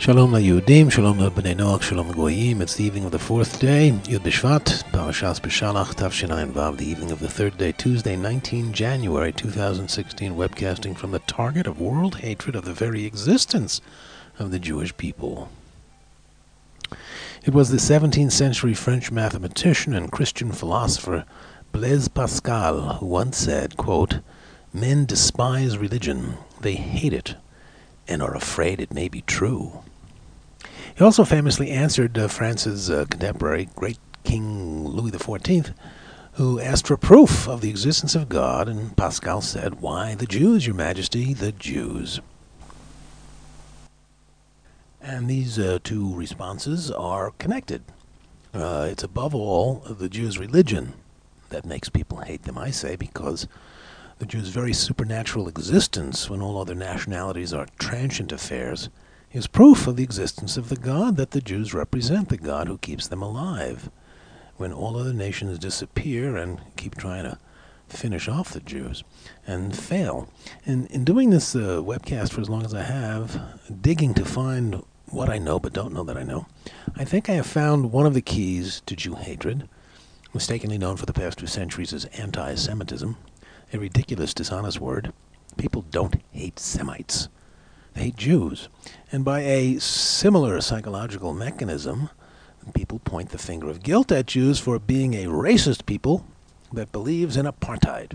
Shalom LaYehudim, Shalom LaBnei Noach, Shalom LaGoyim. It's the evening of the fourth day, Yud B'Shvat, Parashas B'Shalach, Tavshin Vav, the evening of the third day, Tuesday, 19 January 2016, webcasting from the target of world hatred of the very existence of the Jewish people. It was the 17th century French mathematician and Christian philosopher Blaise Pascal who once said, quote, "Men despise religion, they hate it, and are afraid it may be true." He also famously answered France's contemporary, great King Louis XIV, who asked for proof of the existence of God, and Pascal said, "Why, the Jews, Your Majesty, the Jews." And these two responses are connected. It's above all the Jews' religion that makes people hate them, I say, because the Jews' very supernatural existence, when all other nationalities are transient affairs, is proof of the existence of the God that the Jews represent, the God who keeps them alive. When all other nations disappear and keep trying to finish off the Jews and fail. And in doing this webcast for as long as I have, digging to find what I know but don't know that I know, I think I have found one of the keys to Jew hatred, mistakenly known for the past 2 centuries as anti-Semitism, a ridiculous, dishonest word. People don't hate Semites. They hate Jews. And by a similar psychological mechanism, people point the finger of guilt at Jews for being a racist people that believes in apartheid.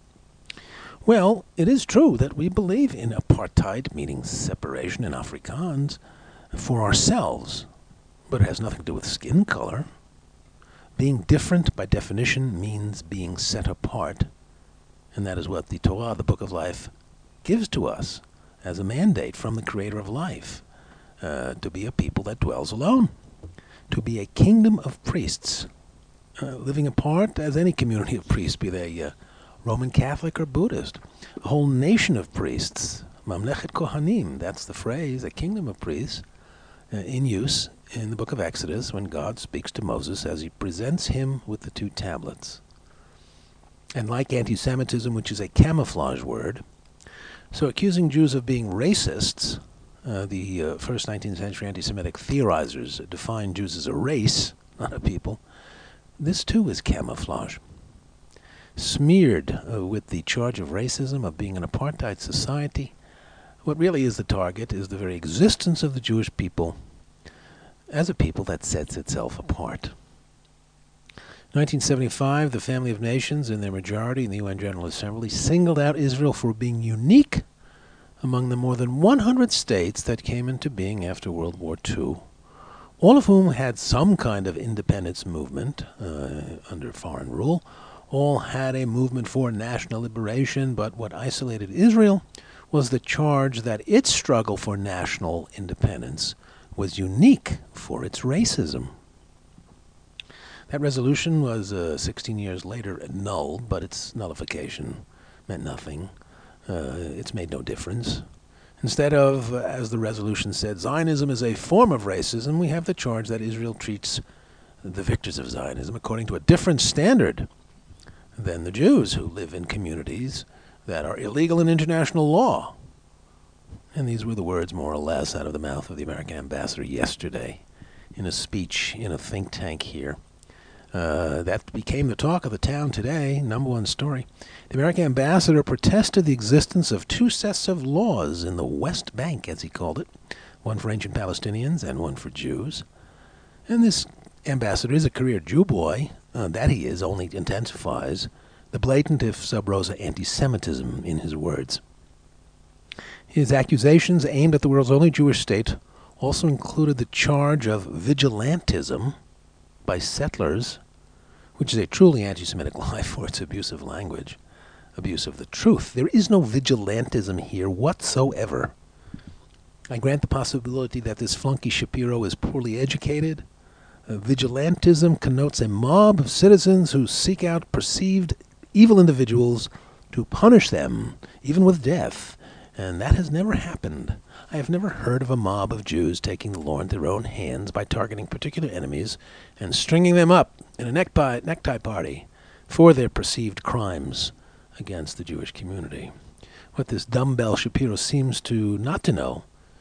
Well, it is true that we believe in apartheid, meaning separation in Afrikaans, for ourselves, but it has nothing to do with skin color. Being different, by definition, means being set apart, and that is what the Torah, the Book of Life, gives to us as a mandate from the Creator of life, to be a people that dwells alone, to be a kingdom of priests, living apart as any community of priests, be they Roman Catholic or Buddhist, a whole nation of priests, Mamlechet Kohanim, that's the phrase, a kingdom of priests, in use in the book of Exodus when God speaks to Moses as he presents him with the 2 tablets. And like anti-Semitism, which is a camouflage word, so accusing Jews of being racists, the first 19th century anti-Semitic theorizers defined Jews as a race, not a people. This too is camouflage. Smeared with the charge of racism, of being an apartheid society, what really is the target is the very existence of the Jewish people as a people that sets itself apart. 1975, the Family of Nations, in their majority in the UN General Assembly, singled out Israel for being unique among the more than 100 states that came into being after World War II, all of whom had some kind of independence movement under foreign rule, all had a movement for national liberation, but what isolated Israel was the charge that its struggle for national independence was unique for its racism. That resolution was 16 years later annulled, but its nullification meant nothing. It's made no difference. Instead of, as the resolution said, Zionism is a form of racism, we have the charge that Israel treats the victors of Zionism according to a different standard than the Jews who live in communities that are illegal in international law. And these were the words, more or less, out of the mouth of the American ambassador yesterday in a speech in a think tank here. That became the talk of the town today, #1 story. The American ambassador protested the existence of 2 sets of laws in the West Bank, as he called it, one for ancient Palestinians and one for Jews. And this ambassador is a career Jew boy. That he is only intensifies the blatant, if sub rosa, anti-Semitism in his words. His accusations aimed at the world's only Jewish state also included the charge of vigilantism by settlers, which is a truly anti-Semitic lie for its abuse of language, abuse of the truth. There is no vigilantism here whatsoever. I grant the possibility that this flunky Shapiro is poorly educated. Vigilantism connotes a mob of citizens who seek out perceived evil individuals to punish them, even with death, and that has never happened. I have never heard of a mob of Jews taking the law into their own hands by targeting particular enemies and stringing them up in a necktie party for their perceived crimes against the Jewish community. What this dumbbell Shapiro seems to not to know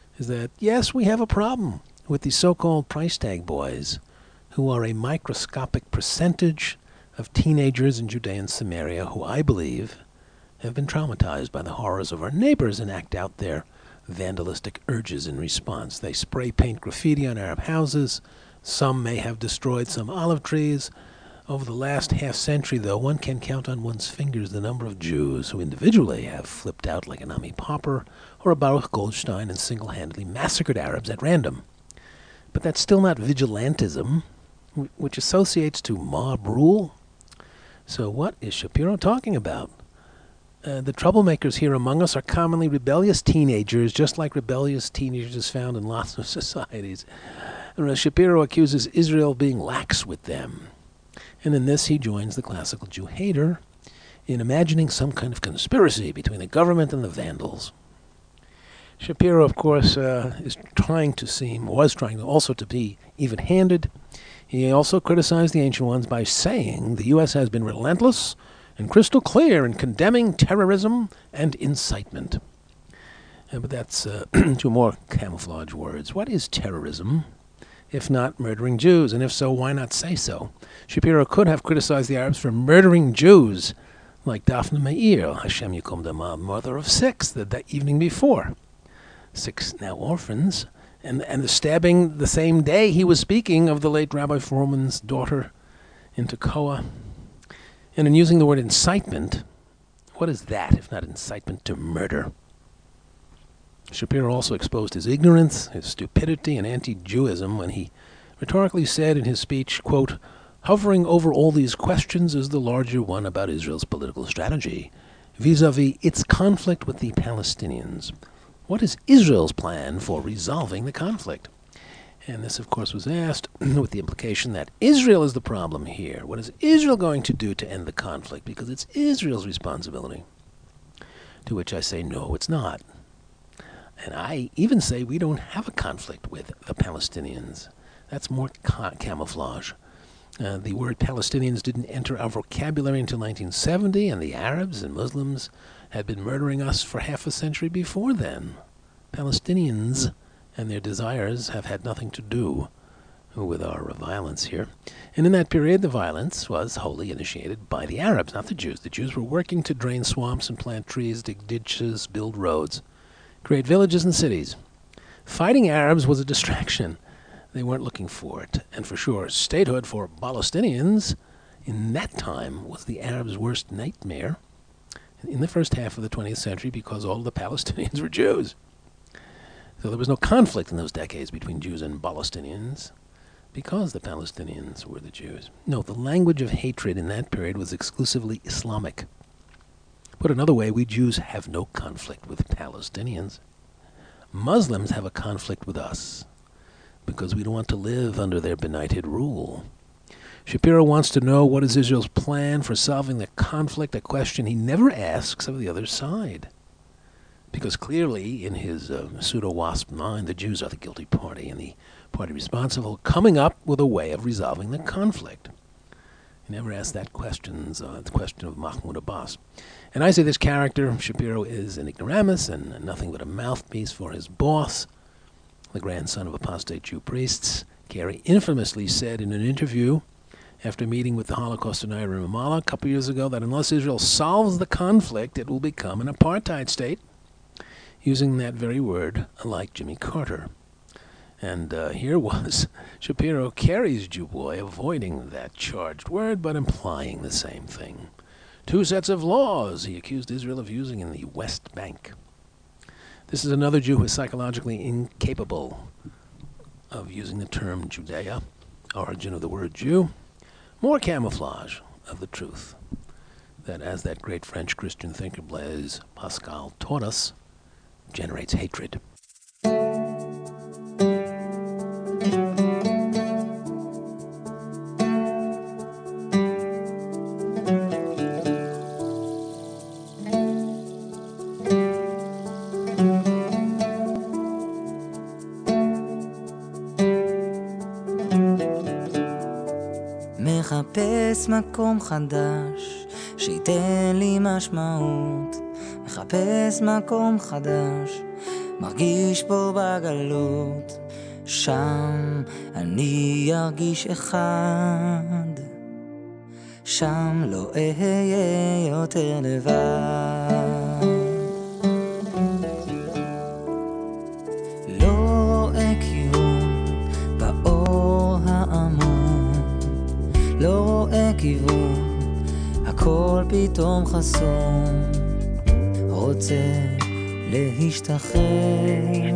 is that, yes, we have a problem with the so-called price tag boys, who are a microscopic percentage of teenagers in Judea and Samaria who I believe have been traumatized by the horrors of our neighbors and act out their vandalistic urges in response. They spray paint graffiti on Arab houses. Some may have destroyed some olive trees. Over the last half-century, though, one can count on one's fingers the number of Jews who individually have flipped out like an Ami Popper or a Baruch Goldstein and single-handedly massacred Arabs at random. But that's still not vigilantism, which associates to mob rule. So what is Shapiro talking about? The troublemakers here among us are commonly rebellious teenagers, just like rebellious teenagers found in lots of societies. Shapiro accuses Israel of being lax with them. And in this, he joins the classical Jew hater in imagining some kind of conspiracy between the government and the Vandals. Shapiro, of course, was trying also to be even-handed. He also criticized the Ancient Ones by saying the U.S. has been relentless and crystal clear in condemning terrorism and incitement. But that's two more camouflage words. What is terrorism, if not murdering Jews? And if so, why not say so? Shapiro could have criticized the Arabs for murdering Jews, like Daphne Meir, Hashem Yikom Dama, mother of 6, the evening before. 6 now orphans, and the stabbing the same day he was speaking of the late Rabbi Foreman's daughter in Tekoa. And in using the word incitement, what is that if not incitement to murder? Shapiro also exposed his ignorance, his stupidity, and anti-Jewism when he rhetorically said in his speech, quote, "Hovering over all these questions is the larger one about Israel's political strategy, vis-a-vis its conflict with the Palestinians. What is Israel's plan for resolving the conflict?" And this, of course, was asked with the implication that Israel is the problem here. What is Israel going to do to end the conflict? Because it's Israel's responsibility. To which I say, no, it's not. And I even say we don't have a conflict with the Palestinians. That's more camouflage. The word Palestinians didn't enter our vocabulary until 1970, and the Arabs and Muslims had been murdering us for half a century before then. Palestinians and their desires have had nothing to do with our violence here. And in that period, the violence was wholly initiated by the Arabs, not the Jews. The Jews were working to drain swamps and plant trees, dig ditches, build roads, create villages and cities. Fighting Arabs was a distraction. They weren't looking for it. And for sure, statehood for Palestinians in that time was the Arabs' worst nightmare in the first half of the 20th century because all the Palestinians were Jews. So there was no conflict in those decades between Jews and Palestinians because the Palestinians were the Jews. No, the language of hatred in that period was exclusively Islamic. Put another way, we Jews have no conflict with Palestinians. Muslims have a conflict with us because we don't want to live under their benighted rule. Shapiro wants to know what is Israel's plan for solving the conflict, a question he never asks of the other side. Because clearly, in his pseudo-WASP mind, the Jews are the guilty party and the party responsible, coming up with a way of resolving the conflict. He never asked that question, the question of Mahmoud Abbas. And I say this character, Shapiro, is an ignoramus and nothing but a mouthpiece for his boss, the grandson of apostate Jew priests. Kerry infamously said in an interview after meeting with the Holocaust denier in Ramallah a couple years ago that unless Israel solves the conflict, it will become an apartheid state, using that very word like Jimmy Carter. And here was Shapiro, Kerry's Jew boy, avoiding that charged word but implying the same thing. 2 sets of laws he accused Israel of using in the West Bank. This is another Jew who is psychologically incapable of using the term Judea, origin of the word Jew. More camouflage of the truth that, as that great French Christian thinker Blaise Pascal taught us, generates hatred. מחפש מקום חדש שייתן לי משמעות, מחפש מקום חדש מרגיש פה בגלות, שם אני ארגיש אחד, שם לא אהיה יותר לבד. לא רואה קיום באור העמום, לא רואה כיוון, הכל פתאום חסום, רוצה להשתחרר,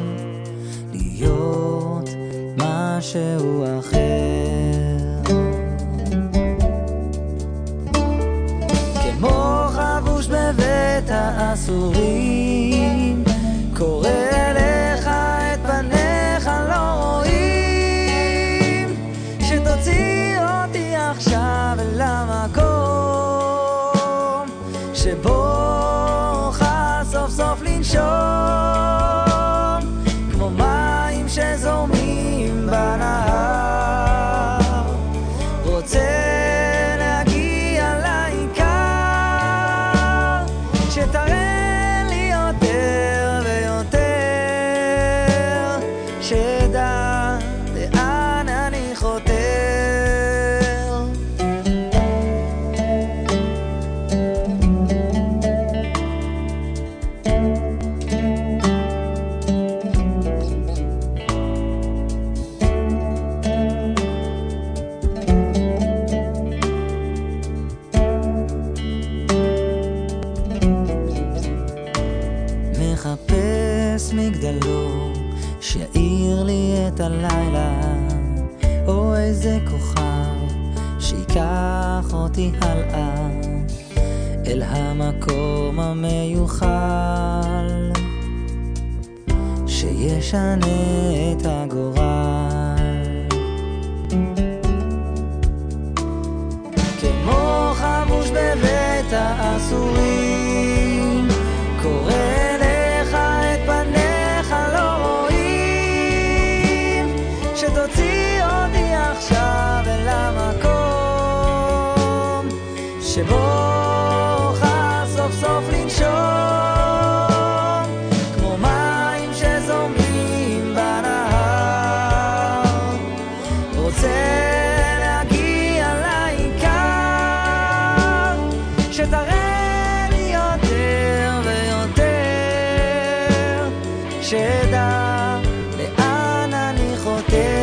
להיות משהו אחר, כמו חבוש בבית האסורים, קורא לך את פניך לא רואים, שתוציא אותי עכשיו אל המקום שבו סוף סוף לנשום, כמו מים שזורמים בנהר, רוצה להגיע לעיקר, שתראה לי יותר ויותר, שדע לאן אני חותר. מחפש מגדלור שיעיר לי את הלילה, או איזה כוכב שיקח אותי הלאה אל המקום המיוחל, שישנה את הגורל, כמו חבוש בבית האסורים, קורא שתוציא אותי עכשיו אל המקום שבו סוף סוף לנשום, כמו מים שזורמים בנהר, רוצה להגיע לעיקר, שתראה לי יותר ויותר, שדע לאן אני חותר.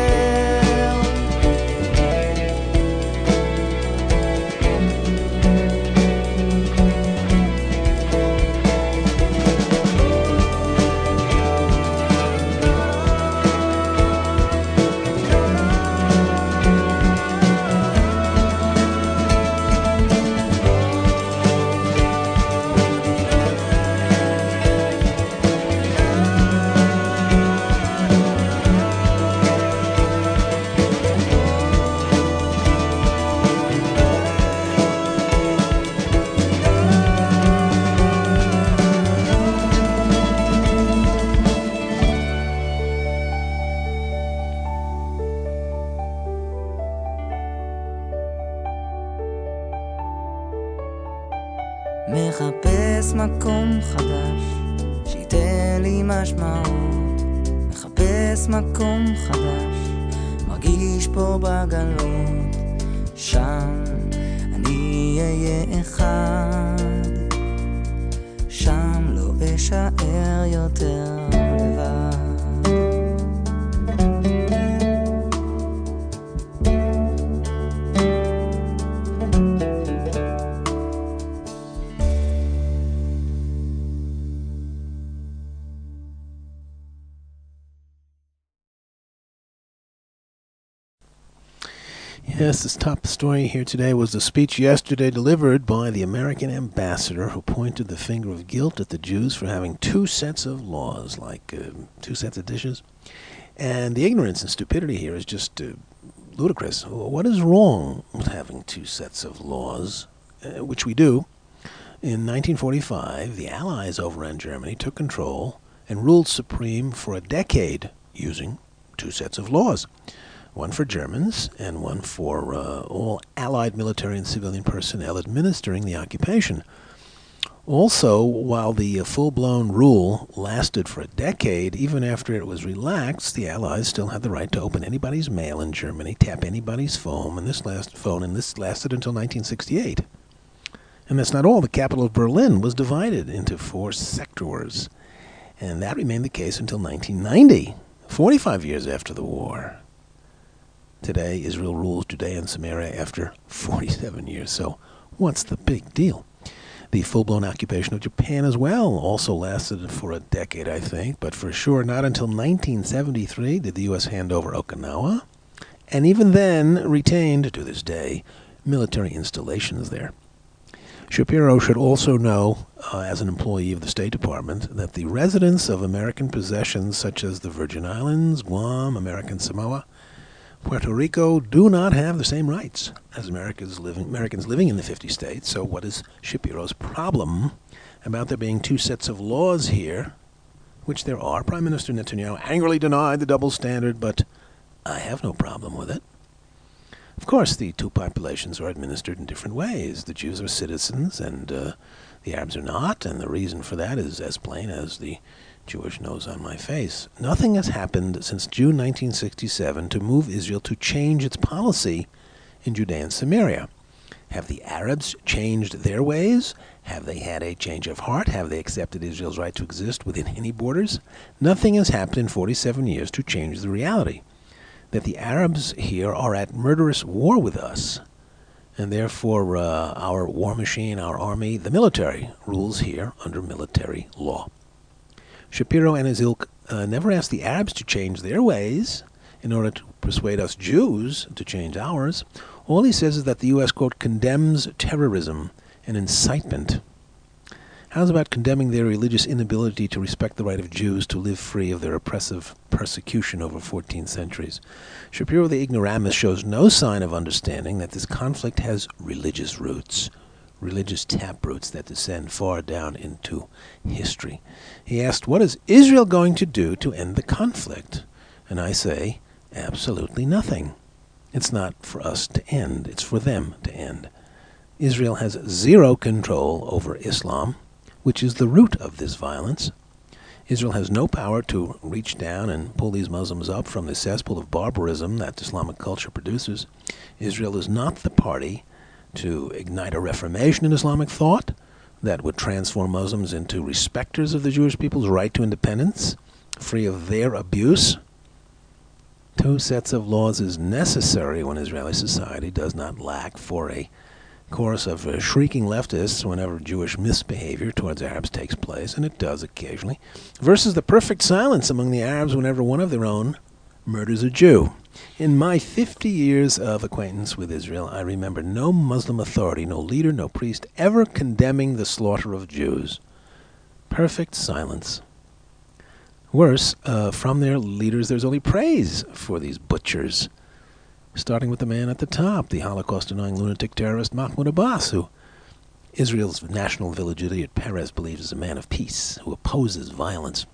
מחפש מקום חדש שייתן לי משמעות, מחפש מקום חדש, מרגיש פה בגלות, שם אני אהיה אחד, שם לא אשאר יותר לבד. Yes, this top story here today was the speech yesterday delivered by the American ambassador who pointed the finger of guilt at the Jews for having two sets of laws, like two sets of dishes. And the ignorance and stupidity here is just ludicrous. What is wrong with having two sets of laws, which we do? In 1945, the Allies overran Germany, took control, and ruled supreme for a decade using two sets of laws. One for Germans and one for all Allied military and civilian personnel administering the occupation. Also, while the full-blown rule lasted for a decade, even after it was relaxed, the Allies still had the right to open anybody's mail in Germany, tap anybody's phone, and this lasted until 1968. And that's not all. The capital of Berlin was divided into 4 sectors, and that remained the case until 1990, 45 years after the war. Today, Israel rules Judea and Samaria after 47 years, so what's the big deal? The full-blown occupation of Japan as well also lasted for a decade, I think, but for sure not until 1973 did the U.S. hand over Okinawa, and even then retained, to this day, military installations there. Shapiro should also know, as an employee of the State Department, that the residents of American possessions such as the Virgin Islands, Guam, American Samoa, Puerto Rico do not have the same rights as Americans living in the 50 states. So what is Shapiro's problem about there being 2 sets of laws here, which there are? Prime Minister Netanyahu angrily denied the double standard, but I have no problem with it. Of course, the 2 populations are administered in different ways. The Jews are citizens and the Arabs are not, and the reason for that is as plain as the Jewish nose on my face. Nothing has happened since June 1967 to move Israel to change its policy in Judea and Samaria. Have the Arabs changed their ways? Have they had a change of heart? Have they accepted Israel's right to exist within any borders? Nothing has happened in 47 years to change the reality that the Arabs here are at murderous war with us, and therefore our war machine, our army, the military, rules here under military law. Shapiro and his ilk never asked the Arabs to change their ways in order to persuade us Jews to change ours. All he says is that the U.S., quote, condemns terrorism and incitement. How's about condemning their religious inability to respect the right of Jews to live free of their oppressive persecution over 14 centuries? Shapiro the ignoramus shows no sign of understanding that this conflict has religious roots, religious taproots that descend far down into history. He asked, what is Israel going to do to end the conflict? And I say, absolutely nothing. It's not for us to end. It's for them to end. Israel has zero control over Islam, which is the root of this violence. Israel has no power to reach down and pull these Muslims up from the cesspool of barbarism that Islamic culture produces. Israel is not the party to ignite a reformation in Islamic thought that would transform Muslims into respecters of the Jewish people's right to independence, free of their abuse. 2 sets of laws is necessary when Israeli society does not lack for a chorus of shrieking leftists whenever Jewish misbehavior towards Arabs takes place, and it does occasionally, versus the perfect silence among the Arabs whenever one of their own murders a Jew. In my 50 years of acquaintance with Israel, I remember no Muslim authority, no leader, no priest, ever condemning the slaughter of Jews. Perfect silence. Worse, from their leaders, there's only praise for these butchers, starting with the man at the top, the Holocaust-denying lunatic terrorist Mahmoud Abbas, who Israel's national village idiot Peres believes is a man of peace, who opposes violence.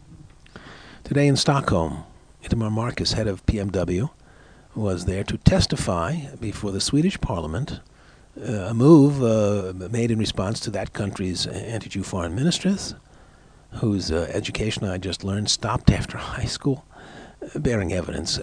Today in Stockholm, Itamar Marcus, head of PMW, was there to testify before the Swedish parliament, a move made in response to that country's anti-Jew foreign ministress, whose education I just learned stopped after high school, bearing evidence.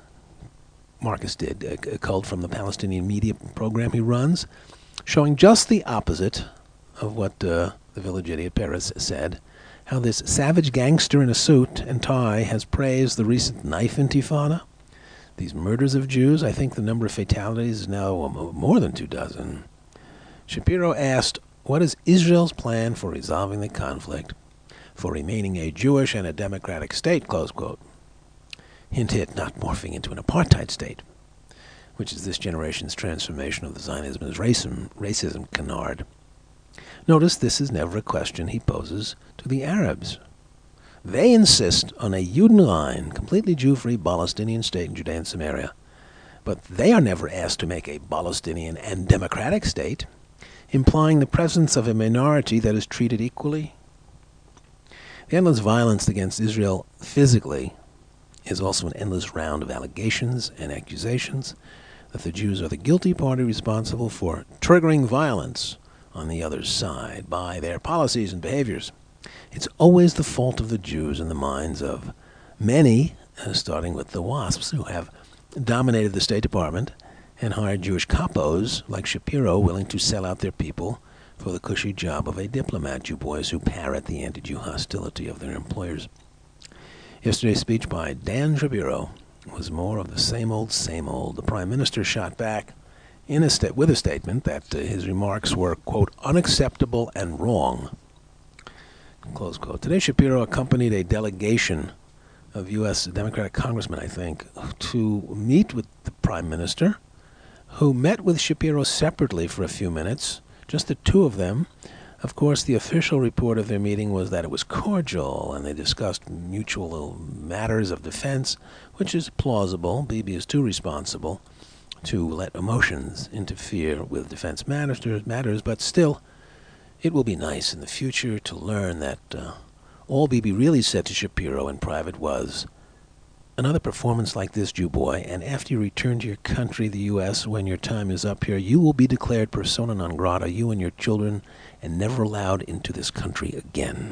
Marcus did, a culled from the Palestinian media program he runs, showing just the opposite of what the village idiot Peres said, how this savage gangster in a suit and tie has praised the recent knife intifada, these murders of Jews. I think the number of fatalities is now more than 24. Shapiro asked, what is Israel's plan for resolving the conflict, for remaining a Jewish and a democratic state, close quote. Hint, hint, not morphing into an apartheid state, which is this generation's transformation of the Zionism as racism canard. Notice this is never a question he poses to the Arabs. They insist on a Judenrein, completely Jew-free Palestinian state in Judea and Samaria. But they are never asked to make a Palestinian and democratic state, implying the presence of a minority that is treated equally. The endless violence against Israel physically is also an endless round of allegations and accusations that the Jews are the guilty party responsible for triggering violence on the other side by their policies and behaviors. It's always the fault of the Jews in the minds of many, starting with the WASPs, who have dominated the State Department and hired Jewish capos like Shapiro willing to sell out their people for the cushy job of a diplomat, Jew boys who parrot the anti-Jew hostility of their employers. Yesterday's speech by Dan Shapiro was more of the same old, same old. The Prime Minister shot back with a statement that his remarks were, quote, unacceptable and wrong, close quote. Today, Shapiro accompanied a delegation of U.S. Democratic congressmen, I think, to meet with the Prime Minister, who met with Shapiro separately for a few minutes, just the two of them. Of course, the official report of their meeting was that it was cordial, and they discussed mutual matters of defense, which is plausible. Bibi is too responsible to let emotions interfere with defense matters, but still, it will be nice in the future to learn that all Bibi really said to Shapiro in private was, another performance like this, Jew boy, and after you return to your country, the U.S., when your time is up here, you will be declared persona non grata, you and your children, and never allowed into this country again.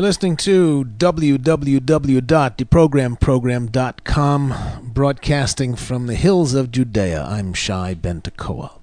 You're listening to www.deprogramprogram.com, broadcasting from the hills of Judea. I'm Shai Ben Tekoa.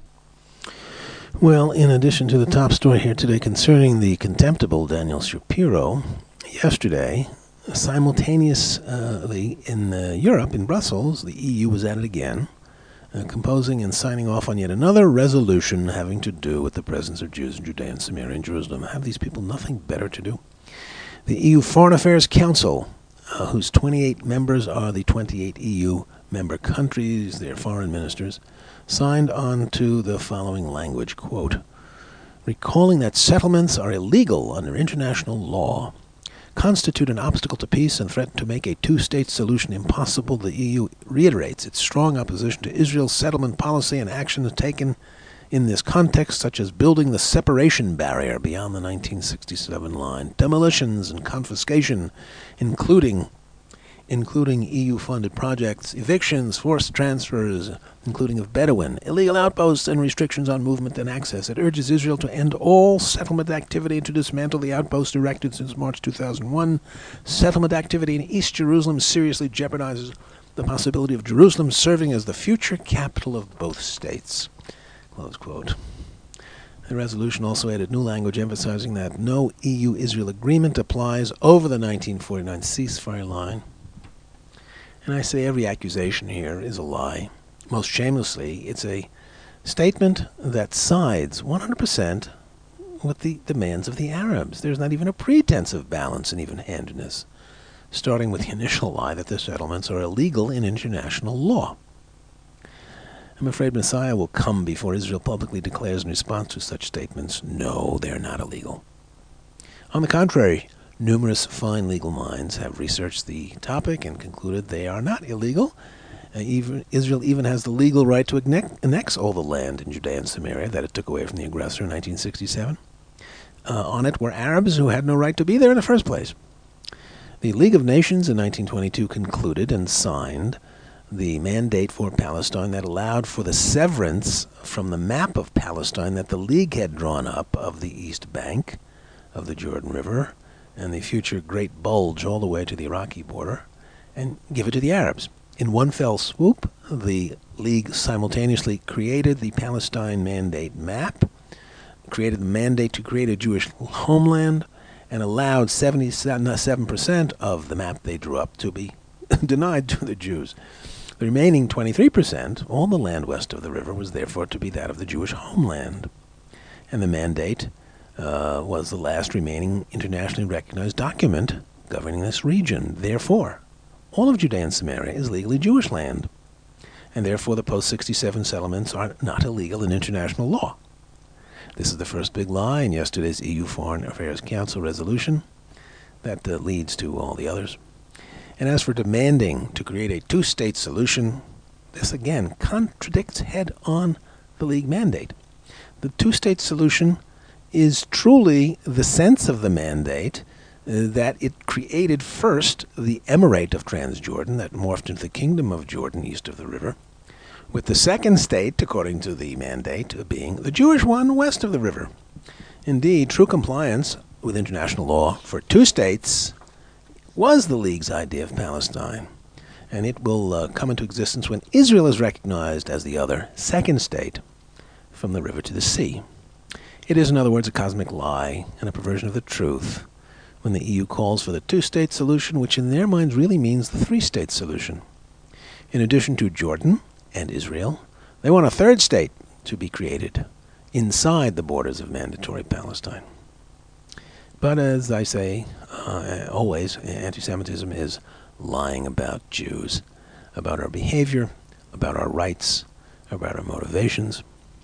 Well, in addition to the top story here today concerning the contemptible Daniel Shapiro, yesterday, simultaneously in Europe, in Brussels, the EU was at it again, composing and signing off on yet another resolution having to do with the presence of Jews in Judea and Samaria and Jerusalem. Have these people nothing better to do? The EU Foreign Affairs Council, whose 28 members are the 28 EU member countries, their foreign ministers, signed on to the following language, quote, recalling that settlements are illegal under international law, constitute an obstacle to peace, and threaten to make a two-state solution impossible, the EU reiterates its strong opposition to Israel's settlement policy and actions taken in this context, such as building the separation barrier beyond the 1967 line, demolitions and confiscation, including EU-funded projects, evictions, forced transfers, including of Bedouin, illegal outposts, and restrictions on movement and access. It urges Israel to end all settlement activity and to dismantle the outposts erected since March 2001. Settlement activity in East Jerusalem seriously jeopardizes the possibility of Jerusalem serving as the future capital of both states. Close quote. The resolution also added new language emphasizing that no EU-Israel agreement applies over the 1949 ceasefire line. And I say every accusation here is a lie. Most shamelessly, it's a statement that sides 100% with the demands of the Arabs. There's not even a pretense of balance and even-handedness, starting with the initial lie that the settlements are illegal in international law. I'm afraid Messiah will come before Israel publicly declares in response to such statements, no, they're not illegal. On the contrary, numerous fine legal minds have researched the topic and concluded they are not illegal. Israel even has the legal right to annex all the land in Judea and Samaria that it took away from the aggressor in 1967. On it were Arabs who had no right to be there in the first place. The League of Nations in 1922 concluded and signed the mandate for Palestine that allowed for the severance from the map of Palestine that the League had drawn up of the East Bank of the Jordan River and the future Great Bulge all the way to the Iraqi border, and give it to the Arabs. In one fell swoop, the League simultaneously created the Palestine Mandate map, created the mandate to create a Jewish homeland, and allowed 77% of the map they drew up to be denied to the Jews. The remaining 23%, all the land west of the river, was therefore to be that of the Jewish homeland. And the mandate was the last remaining internationally recognized document governing this region. Therefore, all of Judea and Samaria is legally Jewish land, and therefore the post-67 settlements are not illegal in international law. This is the first big lie in yesterday's EU Foreign Affairs Council resolution that leads to all the others. And as for demanding to create a two-state solution, this again contradicts head-on the League mandate. The two-state solution is truly the sense of the mandate that it created first the Emirate of Transjordan that morphed into the Kingdom of Jordan east of the river, with the second state, according to the mandate, being the Jewish one west of the river. Indeed, true compliance with international law for two states was the League's idea of Palestine, and it will come into existence when Israel is recognized as the other, second state, from the river to the sea. It is, in other words, a cosmic lie and a perversion of the truth when the EU calls for the two-state solution, which in their minds really means the three-state solution. In addition to Jordan and Israel, they want a third state to be created inside the borders of mandatory Palestine. But as I say, always, anti-Semitism is lying about Jews, about our behavior, about our rights, about our motivations.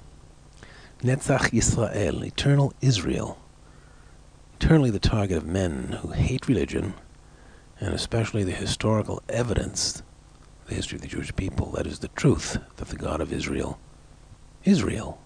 Netzach Yisrael, eternal Israel, eternally the target of men who hate religion, and especially the historical evidence, the history of the Jewish people, that is the truth that the God of Israel is real.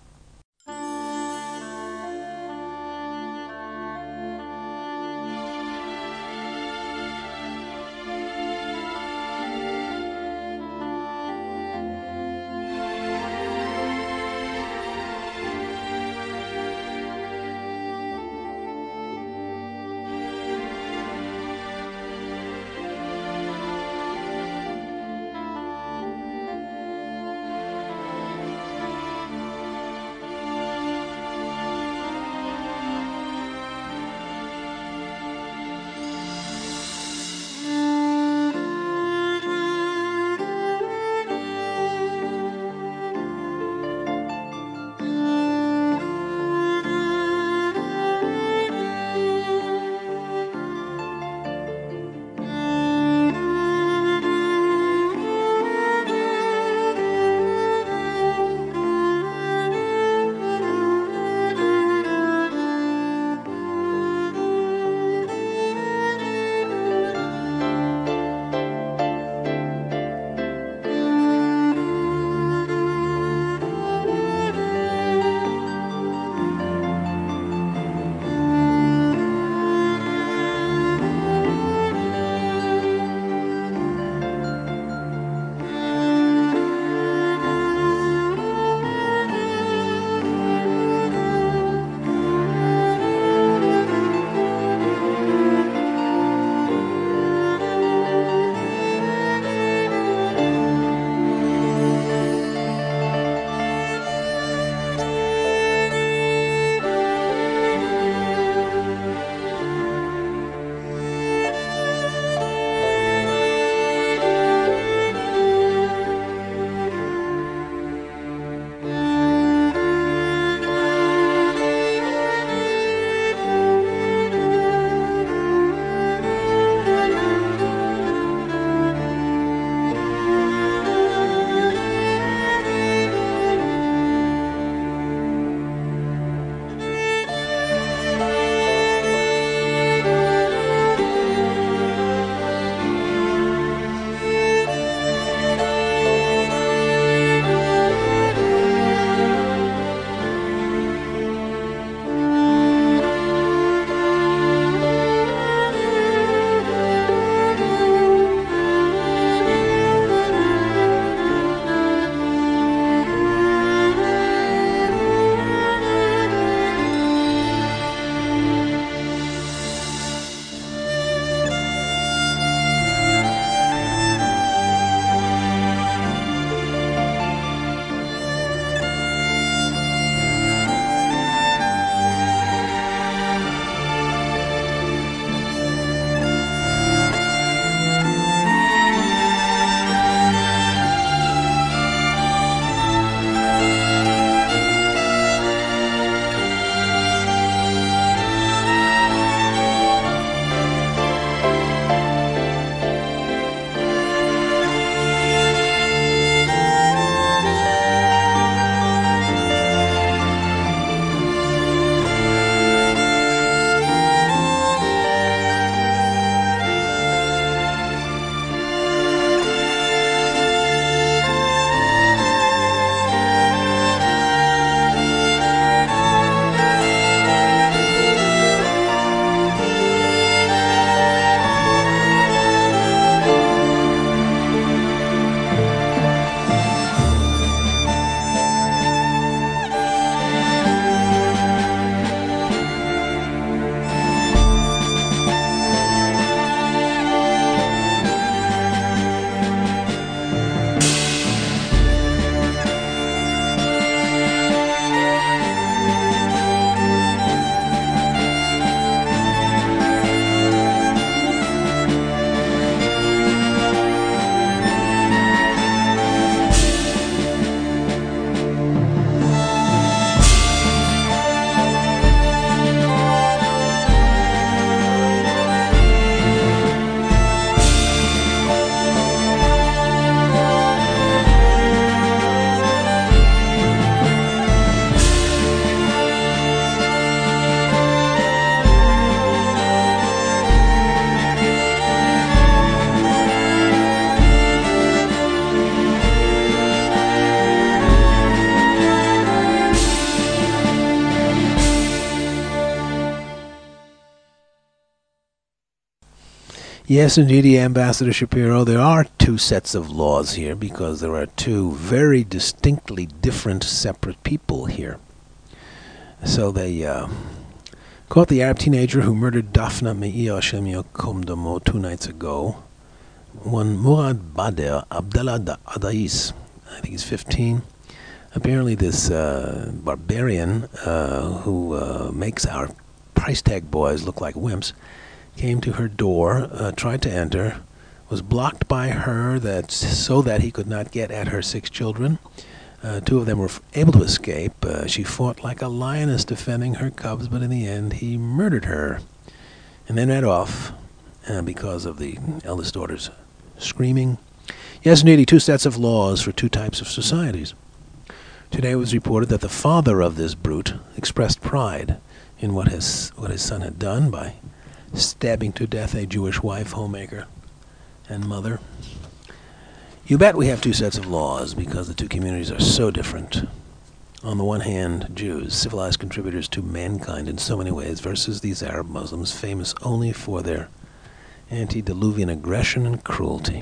Yes, indeed, Ambassador Shapiro. There are two sets of laws here because there are two very distinctly different, separate people here. So they caught the Arab teenager who murdered Daphna Meir Hashem Yakom Damo 2 nights ago. One Murad Bader Abdallah Adais, I think he's 15. Apparently this barbarian who makes our price tag boys look like wimps came to her door, tried to enter, was blocked by her so that he could not get at her 6 children. 2 of them were able to escape. She fought like a lioness defending her cubs, but in the end he murdered her and then ran off because of the eldest daughter's screaming. Yes, indeed, 2 sets of laws for 2 types of societies. Today it was reported that the father of this brute expressed pride in what his son had done by stabbing to death a Jewish wife, homemaker, and mother. You bet we have 2 sets of laws because the 2 communities are so different. On the one hand, Jews, civilized contributors to mankind in so many ways, versus these Arab Muslims, famous only for their antediluvian aggression and cruelty.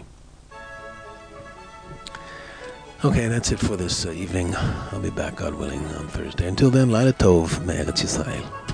Okay, that's it for this evening. I'll be back, God willing, on Thursday. Until then, Laila Tov, Me'eretz Yisrael.